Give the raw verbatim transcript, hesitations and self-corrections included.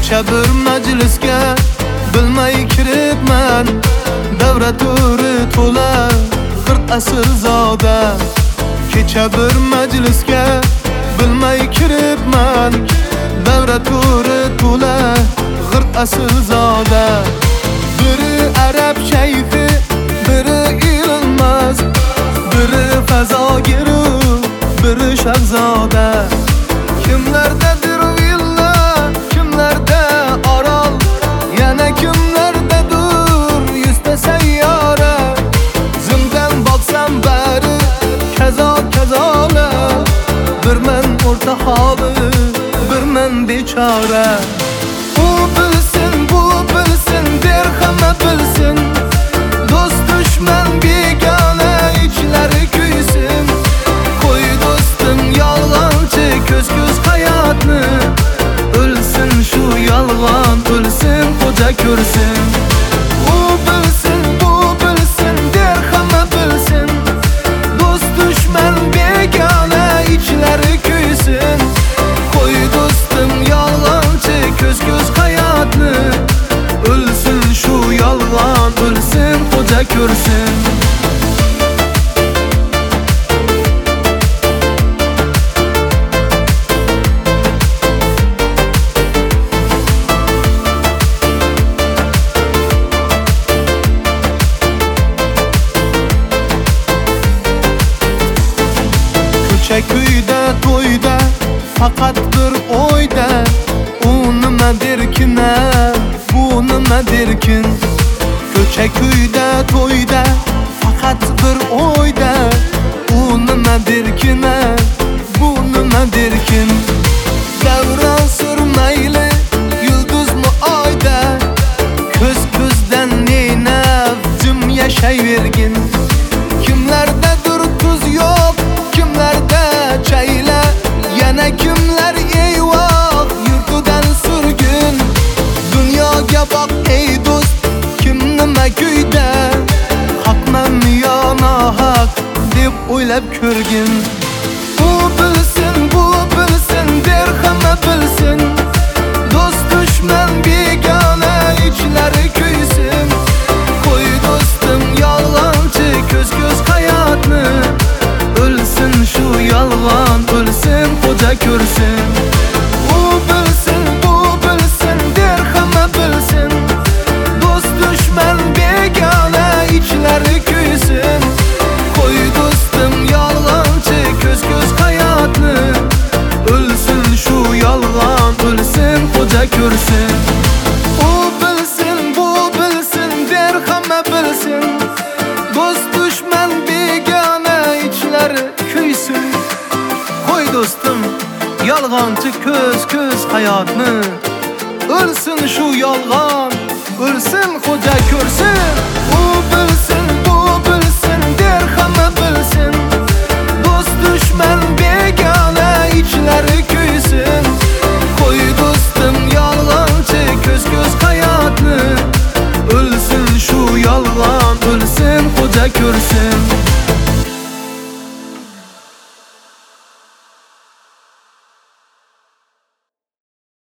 Kecha bir majlisga bilmay kiribman, davra turi to'la qirq asr zoda. Kecha bir majlisga bilmay kiribman, davra turi to'la qirq asr zoda. Biri arab shayxi, biri Ilonmas, biri fazogiru, biri shahzoda. Kimlardadir villa, kimlarda orol, yana kimlardadir yuzta sayyora. Zimdan boqsam bari kazo kazola, birman o'rta holi, birman bechora. U bilsin, bu bilsin, der hamma bilsin, do'st dushman begona ichlari kuysin. Qo'y do'stim yolg'onchi ko'z-ko'z hayotni, o'lsin shu yolg'on, o'lsin xo'ja ko'rsin. U bilsin, bu bilsin, der hamma bilsin, do'st dushman begona ichlari kuysin. Qo'y do'stim yolg'onchi ko'z-ko'z hayotni, o'lsin shu yolg'on, o'lsin xo'ja ko'rsin. Kuyda to'yda faqat bir o'yda, u nima derkin, bu nima derkin. Ko'cha kuyda to'yda faqat bir o'yda, u nima derkin, bu nima derkin. Davron surmayli yulduzmi oyda, ko'z ko'zdan neynab jim yashayvergin. Kimlardadir tuz yo'q, kimlarda chayla, yana kimlar eyvoh yurtidan surgun. Dunyoga boq ey do'st, kim nima kuyda, haqmanmi yo nohaq deb o'ylab ko'rgin. U bilsin, bu bilsin, der hamma bilsin, do'st dushman begona ichlari kuysin. Qo'y do'stim yolg'onchi ko'z-ko'z hayotni, o'lsin shu yolg'on, o'lsin xo'ja ko'rsin. U bilsin, bu bilsin, der hamma bilsin, do'st dushman begona ichlari kuysin. Qo'y do'stim yolg'onchi ko'z-ko'z hayotni, o'lsin shu yolg'on, o'lsin xo'ja ko'rsin. U bilsin, bu bilsin, der hamma bilsin, do'st dushman begona ichlari kuysin. Qo'y do'stim yolg'onchi ko'z-ko'z hayotni, o'lsin shu yolg'on, o'lsin xo'ja ko'rsin. U bilsin, bu bilsin, der hamma bilsin, do'st dushman begona ichlari kuysin. Qo'y do'stim yolg'onchi ko'z-ko'z hayotni, o'lsin shu yolg'on, o'lsin xo'ja ko'rsin.